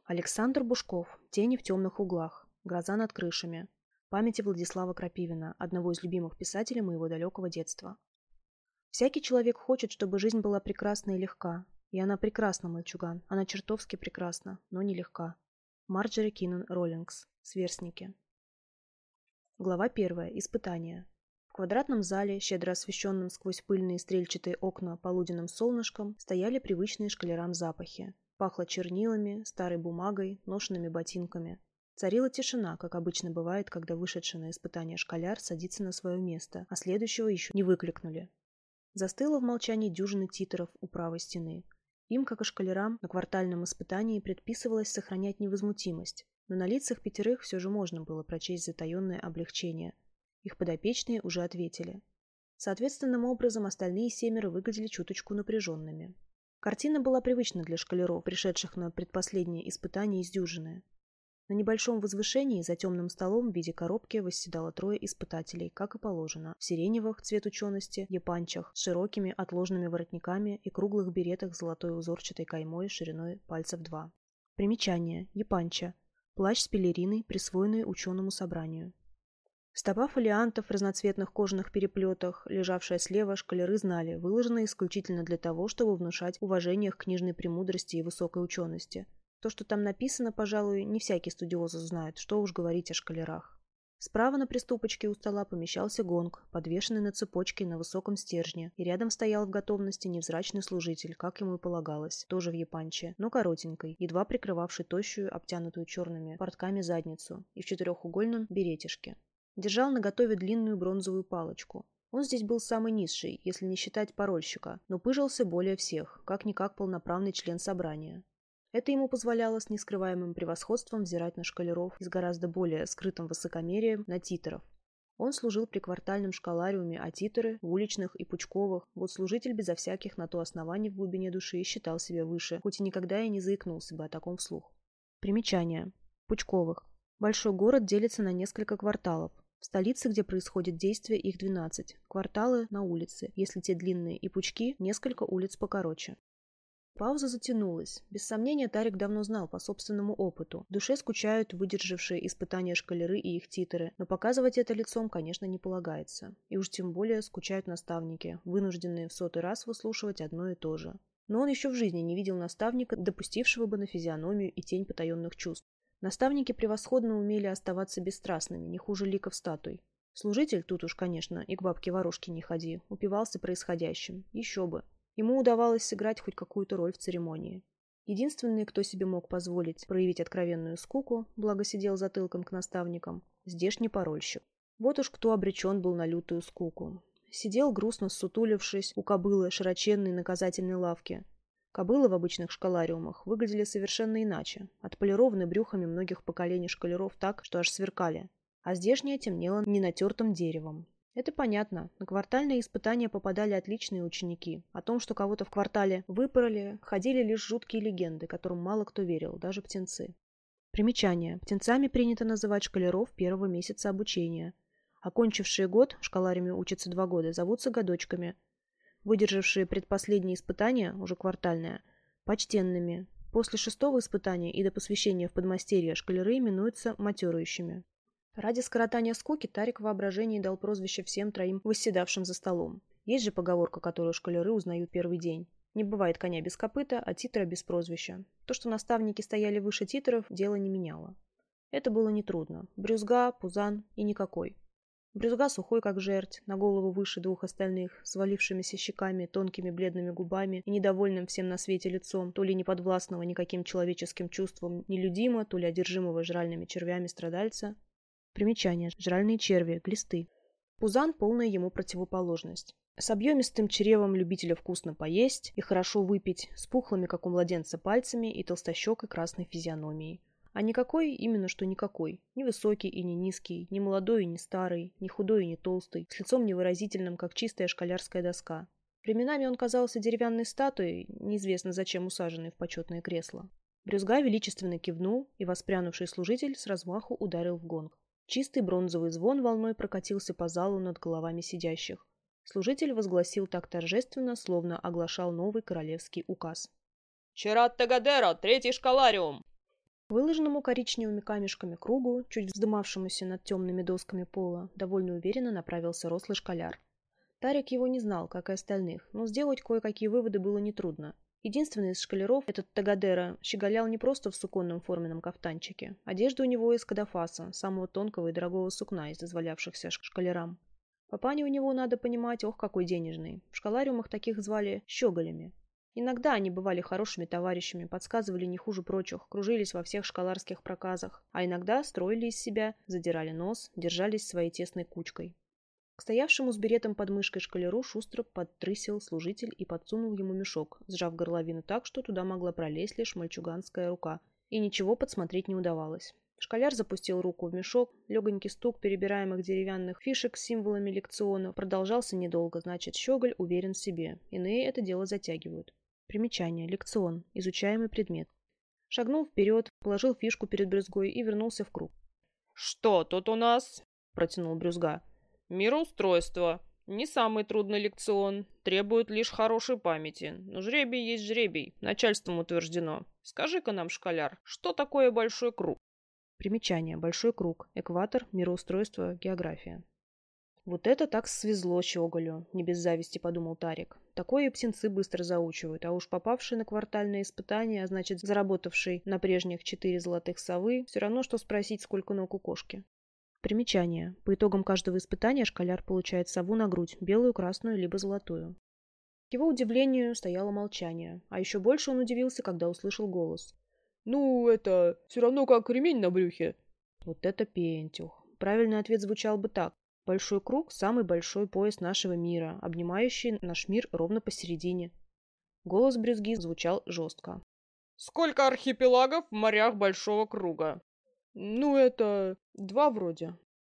Александр Бушков. Тени в темных углах. Гроза над крышами. Памяти Владислава Крапивина, одного из любимых писателей моего далекого детства. Всякий человек хочет, чтобы жизнь была прекрасна и легка. И она прекрасна, мальчуган. Она чертовски прекрасна, но не легка. Марджори Киннон Роллингс. Сверстники. Глава 1. Испытание. В квадратном зале, щедро освещенном сквозь пыльные стрельчатые окна полуденным солнышком, стояли привычные школярам запахи. Пахло чернилами, старой бумагой, ношенными ботинками. Царила тишина, как обычно бывает, когда вышедший на испытание школяр садится на свое место, а следующего еще не выкликнули. Застыла в молчании дюжина титеров у правой стены. Им, как и школярам, на квартальном испытании предписывалось сохранять невозмутимость, но на лицах пятерых все же можно было прочесть затаенное облегчение. Их подопечные уже ответили. Соответственным образом остальные 7 выглядели чуточку напряженными. Картина была привычна для школяров, пришедших на предпоследнее испытание из дюжины. На небольшом возвышении за темным столом в виде коробки восседало 3 испытателей, как и положено, в сиреневых, цвет учености, япанчах, с широкими отложными воротниками и круглых беретах с золотой узорчатой каймой шириной пальцев 2. Примечание. Япанча. Плащ с пелериной, присвоенный ученому собранию. Стопа фолиантов в разноцветных кожаных переплетах, лежавшая слева, школяры знали, выложена исключительно для того, чтобы внушать уважение к книжной премудрости и высокой учености. То, что там написано, пожалуй, не всякий студиозус знает, что уж говорить о школярах. Справа на приступочке у стола помещался гонг, подвешенный на цепочке на высоком стержне, и рядом стоял в готовности невзрачный служитель, как ему и полагалось, тоже в япанче, но коротенькой, едва прикрывавший тощую, обтянутую черными портками задницу, и в четырехугольном беретишке. Держал наготове длинную бронзовую палочку. Он здесь был самый низший, если не считать парольщика, но пыжился более всех, как-никак полноправный член собрания. Это ему позволяло с нескрываемым превосходством взирать на школяров и с гораздо более скрытым высокомерием на титеров. Он служил при квартальном школариуме, а титеры – в уличных и пучковых. Вот служитель безо всяких на то оснований в глубине души считал себя выше, хоть и никогда и не заикнулся бы о таком вслух. Примечание. Пучковых. Большой город делится на несколько кварталов. В столице, где происходит действие, их 12. Кварталы на улице, если те длинные, и пучки – несколько улиц покороче. Пауза затянулась. Без сомнения, Тарик давно знал по собственному опыту. В душе скучают выдержавшие испытания школяры и их титеры, но показывать это лицом, конечно, не полагается. И уж тем более скучают наставники, вынужденные в 100-й раз выслушивать одно и то же. Но он еще в жизни не видел наставника, допустившего бы на физиономию и тень потаенных чувств. Наставники превосходно умели оставаться бесстрастными, не хуже ликов статуй. Служитель, тут уж, конечно, и к бабке-ворожке не ходи, упивался происходящим. Еще бы. Ему удавалось сыграть хоть какую-то роль в церемонии. Единственный, кто себе мог позволить проявить откровенную скуку, благо сидел затылком к наставникам, здешний парольщик. Вот уж кто обречен был на лютую скуку. Сидел грустно ссутулившись у кобылы широченной наказательной лавки. Кобылы в обычных школариумах выглядели совершенно иначе, отполированы брюхами многих поколений школяров так, что аж сверкали, а здешняя темнела ненатертым деревом. Это понятно. На квартальные испытания попадали отличные ученики. О том, что кого-то в квартале выпороли, ходили лишь жуткие легенды, которым мало кто верил, даже птенцы. Примечание. Птенцами принято называть школяров первого месяца обучения. Окончившие год, школарями учатся 2 года, зовутся годочками. Выдержавшие предпоследние испытания, уже квартальное, почтенными. После 6-го испытания и до посвящения в подмастерье школяры именуются матерующими. Ради скоротания скуки Тарик в воображении дал прозвище всем 3 восседавшим за столом. Есть же поговорка, которую школяры узнают первый день. Не бывает коня без копыта, а титра без прозвища. То, что наставники стояли выше титров, дело не меняло. Это было нетрудно. Брюзга, пузан и никакой. Брюзга сухой, как жерть, на голову выше 2 остальных, свалившимися щеками, тонкими бледными губами и недовольным всем на свете лицом, то ли не подвластного никаким человеческим чувствам нелюдимо, то ли одержимого жральными червями страдальца. Примечание. Жральные черви, глисты. Пузан – полная ему противоположность. С объемистым чревом любителя вкусно поесть и хорошо выпить, с пухлыми, как у младенца, пальцами и толстощекой красной физиономией. А никакой именно что никакой. Ни высокий и не низкий, ни молодой и не старый, ни худой и не толстый, с лицом невыразительным, как чистая школярская доска. Временами он казался деревянной статуей, неизвестно зачем усаженной в почетное кресло. Брюзга величественно кивнул, и воспрянувший служитель с размаху ударил в гонг. Чистый бронзовый звон волной прокатился по залу над головами сидящих. Служитель возгласил так торжественно, словно оглашал новый королевский указ. «Черат Тагадеро, 3-й школариум!» К выложенному коричневыми камешками кругу, чуть вздымавшемуся над темными досками пола, довольно уверенно направился рослый школяр. Тарик его не знал, как и остальных, но сделать кое-какие выводы было нетрудно. Единственный из школяров, этот Тагадера, щеголял не просто в суконном форменном кафтанчике. Одежда у него из кадафаса, самого тонкого и дорогого сукна из дозволявшихся школярам. Папаня у него, надо понимать, ох, какой денежный. В школариумах таких звали щеголями. Иногда они бывали хорошими товарищами, подсказывали не хуже прочих, кружились во всех школарских проказах, а иногда строили из себя, задирали нос, держались своей тесной кучкой. К стоявшему с беретом под мышкой школяру шустро подтрысил служитель и подсунул ему мешок, сжав горловину так, что туда могла пролезть лишь мальчуганская рука, и ничего подсмотреть не удавалось. Школяр запустил руку в мешок, легонький стук перебираемых деревянных фишек с символами лекциона продолжался недолго, значит, щеголь уверен в себе, иные это дело затягивают. Примечание. Лекцион. Изучаемый предмет. Шагнул вперед, положил фишку перед брюзгой и вернулся в круг. «Что тут у нас?» – протянул брюзга. «Мироустройство. Не самый трудный лекцион. Требует лишь хорошей памяти. Но жребий есть жребий. Начальством утверждено. Скажи-ка нам, школяр, что такое большой круг?» Примечание. Большой круг. Экватор. Мироустройство. География. Вот это так свезло щеголю, не без зависти подумал Тарик. Такое и птенцы быстро заучивают, а уж попавший на квартальное испытание, а значит заработавший на прежних 4 золотых совы, все равно, что спросить, сколько ног у кошки. Примечание. По итогам каждого испытания школяр получает сову на грудь, белую, красную, либо золотую. К его удивлению стояло молчание, а еще больше он удивился, когда услышал голос. «Ну, это все равно как ремень на брюхе». Вот это пентюх. Правильный ответ звучал бы так. Большой круг – самый большой пояс нашего мира, обнимающий наш мир ровно посередине. Голос брюзги звучал жестко. «Сколько архипелагов в морях большого круга?» «Ну, это 2 вроде».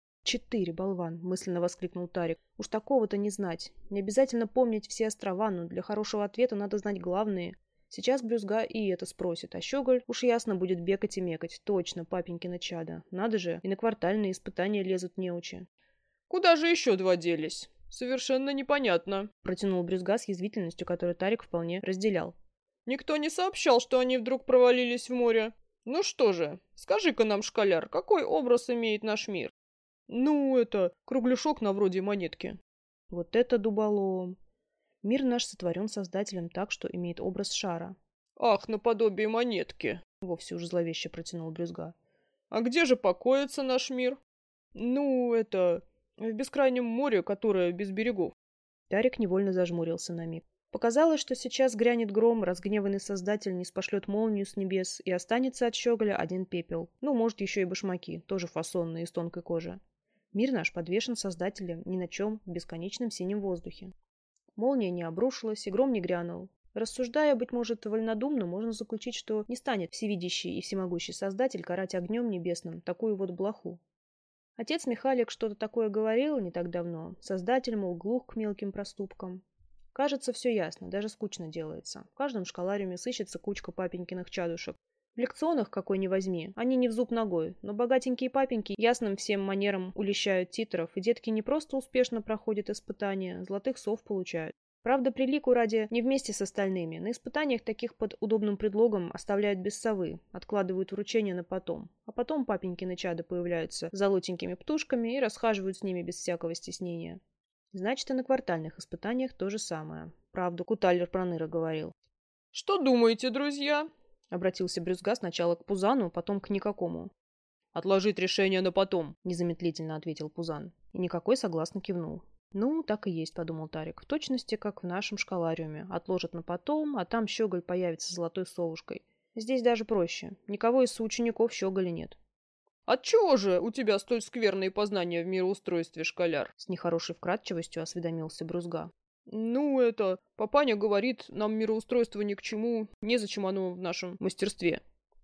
4, болван!» – мысленно воскликнул Тарик. «Уж такого-то не знать. Не обязательно помнить все острова, но для хорошего ответа надо знать главные. Сейчас брюзга и это спросит, а щеголь уж ясно будет бекать и мекать. Точно, папенькино чадо. Надо же, и на квартальные испытания лезут неучи». «Куда же еще 2 делись? Совершенно непонятно», — протянул брюзга с язвительностью, которую Тарик вполне разделял. «Никто не сообщал, что они вдруг провалились в море. Ну что же, скажи-ка нам, школяр, какой образ имеет наш мир?» «Ну, это кругляшок на вроде монетки». «Вот это дуболом. Мир наш сотворен Создателем так, что имеет образ шара». «Ах, наподобие монетки», — вовсе уж зловеще протянул брюзга. «А где же покоится наш мир?» «Ну, это... в бескрайнем море, которое без берегов». Тарик невольно зажмурился на миг. Показалось, что сейчас грянет гром, разгневанный Создатель ниспошлет молнию с небес, и останется от щеголя один пепел. Ну, может, еще и башмаки, тоже фасонные, из тонкой кожи. Мир наш подвешен Создателем ни на чем в бесконечном синем воздухе. Молния не обрушилась, и гром не грянул. Рассуждая, быть может, вольнодумно, можно заключить, что не станет всевидящий и всемогущий Создатель карать огнем небесным такую вот блоху. Отец Михалик что-то такое говорил не так давно. Создатель, мол, глух к мелким проступкам. Кажется, все ясно, даже скучно делается. В каждом школариуме сыщется кучка папенькиных чадушек. В лекционах, какой ни возьми, они не в зуб ногой, но богатенькие папеньки ясным всем манерам улещают титров, и детки не просто успешно проходят испытания, золотых сов получают. Правда, прилику ради не вместе с остальными. На испытаниях таких под удобным предлогом оставляют без совы, откладывают вручение на потом. А потом папенькины чада появляются с золотенькими птушками и расхаживают с ними без всякого стеснения. Значит, и на квартальных испытаниях то же самое. Правду Куталер Проныра говорил. «Что думаете, друзья?» — обратился брюзга сначала к Пузану, потом к никакому. «Отложить решение на потом», — незамедлительно ответил Пузан. И никакой согласно кивнул. «Ну, так и есть», — подумал Тарик. «В точности, как в нашем школариуме. Отложат на потом, а там щеголь появится с золотой совушкой. Здесь даже проще. Никого из соучеников щеголя нет». «Отчего же у тебя столь скверные познания в мироустройстве, школяр?» С нехорошей вкратчивостью осведомился брюзга. «Ну, это... Папаня говорит, нам мироустройство ни к чему, незачем оно в нашем мастерстве».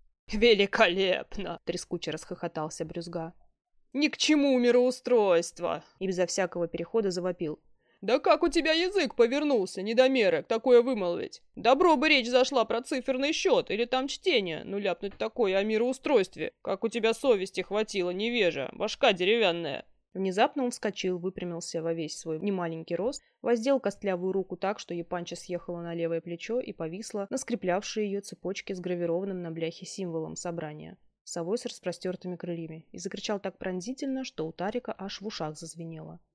«Великолепно!» — трескуче расхохотался брюзга. «Ни к чему мироустройство!» И безо всякого перехода завопил. «Да как у тебя язык повернулся, недомерок, такое вымолвить? Добро бы речь зашла про циферный счет или там чтение, ну ляпнуть такое о мироустройстве. Как у тебя совести хватило, невежа, башка деревянная!» Внезапно он вскочил, выпрямился во весь свой немаленький рост, воздел костлявую руку так, что япанча съехала на левое плечо и повисла на скреплявшей ее цепочке с гравированным на бляхе символом собрания — совой с распростертыми крыльями, и закричал так пронзительно, что у Тарика аж в ушах зазвенело.